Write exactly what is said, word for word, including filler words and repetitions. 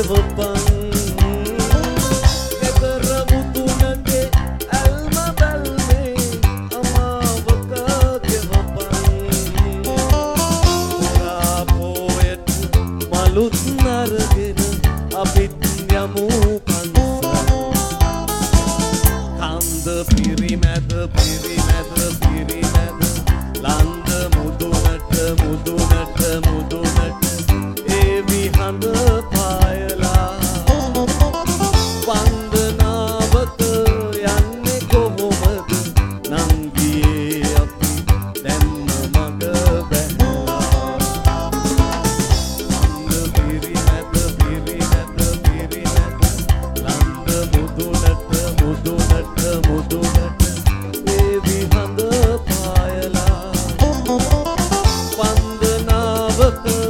ගෙවපන් ගෙදර මුතුනගේ ඇල්ම බැල්මේ අමාවක ගෙවපන් පුරා පෝයට මලුත් නරගෙන අපිත් යමු පන්සල් කන්ද පිරිමැද පිරිමැද පිරිමැද ලන්ද මුදුනට මුදුනට මුදුනට ඒ විහඳ පායලා වන්දනාවත යන්නේ කොහොමද නංගියේ අපි දැම්ම මග බැලලා කන්ද පිරිමැද පිරිමැද පිරිමැද ලන්ද මුදුනට මුදුනට මුදුනට ඒ විහඳ පායලා වන්දනාවක